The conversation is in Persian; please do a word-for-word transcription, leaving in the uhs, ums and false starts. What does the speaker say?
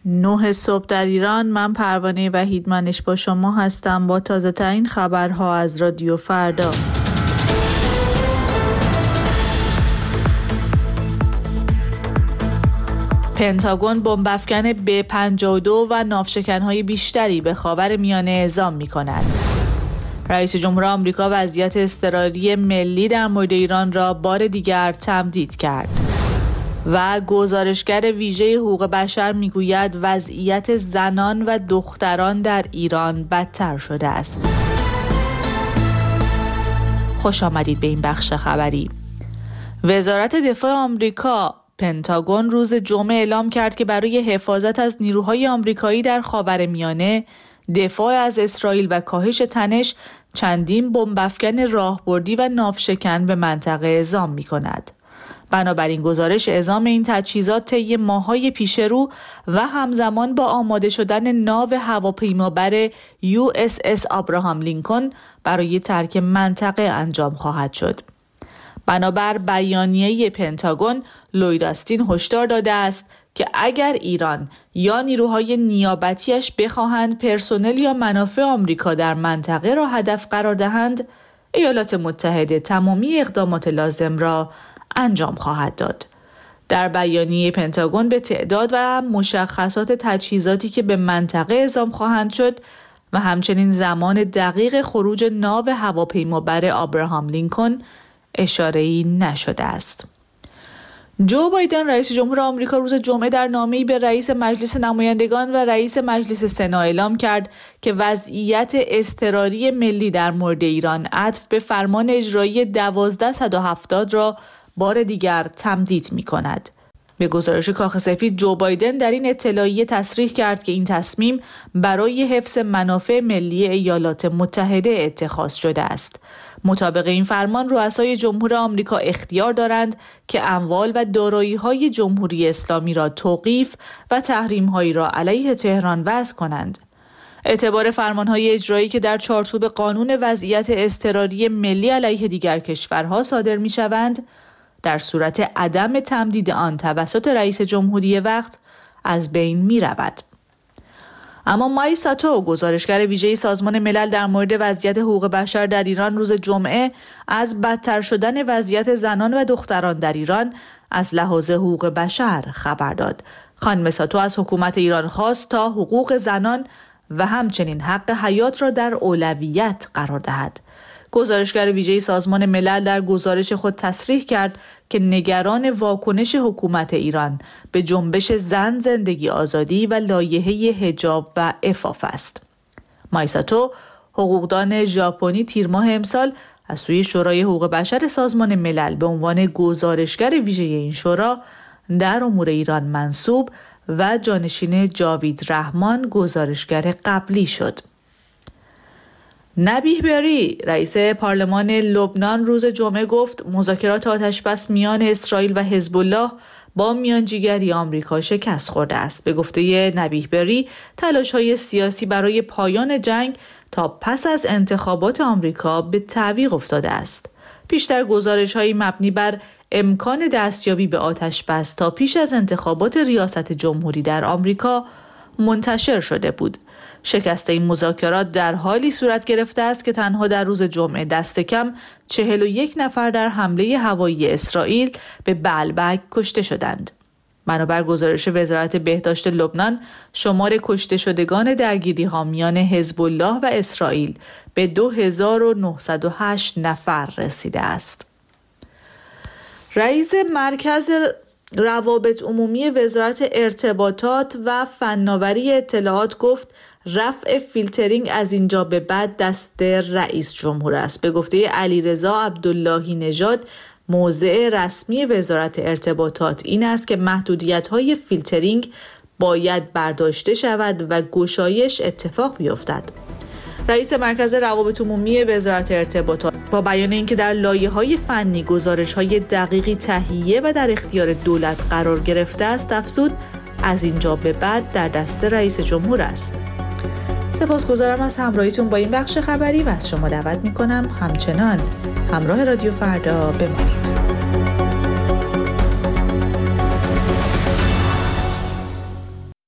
نه صبح در ایران. من پروانه وحیدمنش با شما هستم با تازه ترین خبرها از رادیو فردا. پنتاگون بمب افکن به پنجاه و دو و ناوشکن‌های بیشتری به خاورمیانه اعزام می‌کند. رئیس جمهور آمریکا وضعیت اضطراری ملی در مورد ایران را بار دیگر تمدید کرد. و گزارشگر ویژه حقوق بشر میگوید وضعیت زنان و دختران در ایران بدتر شده است. خوش آمدید به این بخش خبری. وزارت دفاع آمریکا پنتاگون روز جمعه اعلام کرد که برای حفاظت از نیروهای آمریکایی در خاورمیانه، دفاع از اسرائیل و کاهش تنش چندین بمب افکن راهبردی و ناوشکن به منطقه اعزام می‌کند. بنابراین گزارش اعزام این تجهیزات طی ماه‌های پیش رو و همزمان با آماده شدن ناو هواپیمابر یو اس اس آبراهام لینکن برای ترک منطقه انجام خواهد شد. بنابر بیانیه پنتاگون، لوید آستین هشدار داده است که اگر ایران یا نیروهای نیابتیش بخواهند پرسنل یا منافع آمریکا در منطقه را هدف قرار دهند، ایالات متحده تمامی اقدامات لازم را انجام خواهد داد. در بیانیه پنتاگون به تعداد و مشخصات تجهیزاتی که به منطقه اعزام خواهند شد و همچنین زمان دقیق خروج ناو هواپیمابر آبراهام لینکن اشاره‌ای نشده است. جو بایدن رئیس جمهور آمریکا روز جمعه در نامه‌ای به رئیس مجلس نمایندگان و رئیس مجلس سنا اعلام کرد که وضعیت اضطراری ملی در مورد ایران عطف به فرمان اجرایی دوازده صد و هفتاد را بار دیگر تمدید می‌کند. به گزارش کاخ سفید، جو بایدن در این اطلاعیه تصریح کرد که این تصمیم برای حفظ منافع ملی ایالات متحده اتخاذ شده است. مطابق این فرمان، رؤسای جمهور آمریکا اختیار دارند که اموال و دارایی‌های جمهوری اسلامی را توقیف و تحریم‌هایی را علیه تهران وضع کنند. اعتبار فرمان‌های اجرایی که در چارچوب قانون وضعیت اضطراری ملی علیه دیگر کشورها صادر می‌شوند، در صورت عدم تمدید آن توسط رئیس جمهوری وقت از بین می‌رود. اما مای ساتو، گزارشگر ویژه سازمان ملل در مورد وضعیت حقوق بشر در ایران، روز جمعه از بدتر شدن وضعیت زنان و دختران در ایران از لحاظ حقوق بشر خبر داد. خانم ساتو از حکومت ایران خواست تا حقوق زنان و همچنین حق حیات را در اولویت قرار دهد. گزارشگر ویژه سازمان ملل در گزارش خود تصریح کرد که نگران واکنش حکومت ایران به جنبش زن، زندگی، آزادی و لایحه حجاب و عفاف است. مایساتو، حقوقدان ژاپنی، تیر ماه امسال از سوی شورای حقوق بشر سازمان ملل به عنوان گزارشگر ویژه این شورا در امور ایران منصوب و جانشین جاوید رحمان گزارشگر قبلی شد. نبیه بری، رئیس پارلمان لبنان، روز جمعه گفت مذاکرات آتشبس میان اسرائیل و حزب الله با میانجیگری آمریکا شکست خورده است. به گفته نبیه بری، تلاش‌های سیاسی برای پایان جنگ تا پس از انتخابات آمریکا به تعویق افتاده است. پیشتر گزارش‌های مبنی بر امکان دستیابی به آتشبس تا پیش از انتخابات ریاست جمهوری در آمریکا منتشر شده بود. شکست این مذاکرات در حالی صورت گرفته است که تنها در روز جمعه دست کم چهل و یک نفر در حمله هوایی اسرائیل به بعلبک کشته شدند. بنابر گزارش وزارت بهداشت لبنان، شمار کشته شدگان درگیری‌ها میان حزب الله و اسرائیل به دو هزار و نهصد و هشت نفر رسیده است. رئیس مرکز روابط عمومی وزارت ارتباطات و فناوری اطلاعات گفت رفع فیلترینگ از اینجا به بعد دست رئیس جمهور است. به گفته علیرضا عبداللهی نژاد، موضع رسمی وزارت ارتباطات این است که محدودیت‌های فیلترینگ باید برداشته شود و گشایش اتفاق بیفتد. رئیس مرکز روابط عمومی وزارت ارتباطات با بیان اینکه در لایه‌های فنی گزارش‌های دقیقی تهیه و در اختیار دولت قرار گرفته است، افزود از اینجا به بعد در دست رئیس جمهور است. سپاسگزارم از همراهیتون با این بخش خبری و از شما دعوت می‌کنم همچنان همراه رادیو فردا بمانید.